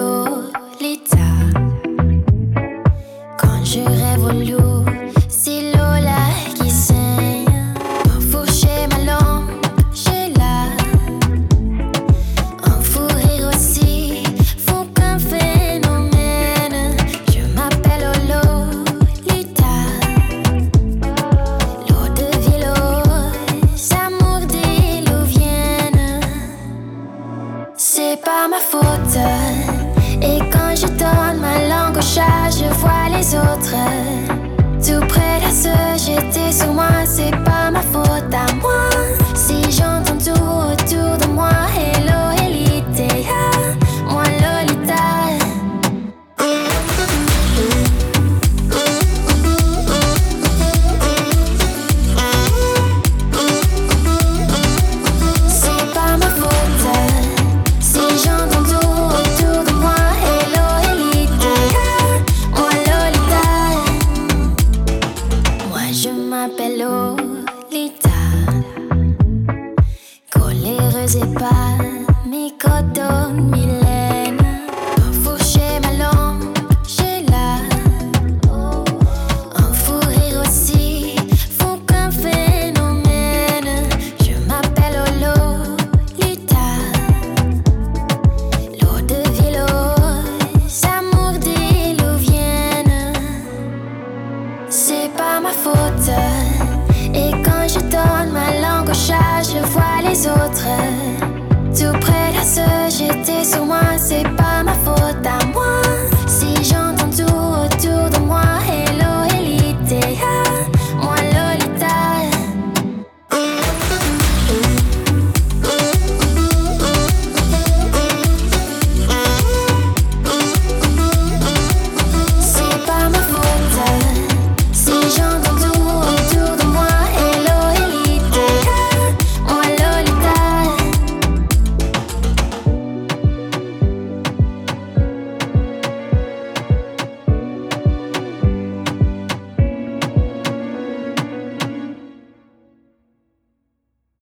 Lolita. Quand je rêve au loup, c'est Lola qui saigne. Pour fourcher ma langue, j'ai là. En fou rire aussi, font qu'un phénomène. Je m'appelle Lolita. L'eau de Villos, amour d'Illouvienne. C'est pas ma faute. Et quand je donne ma langue au chat, je vois les autres. Tout près de ce j'étais sur moi, c'est pas ma faute à moi. Si j'en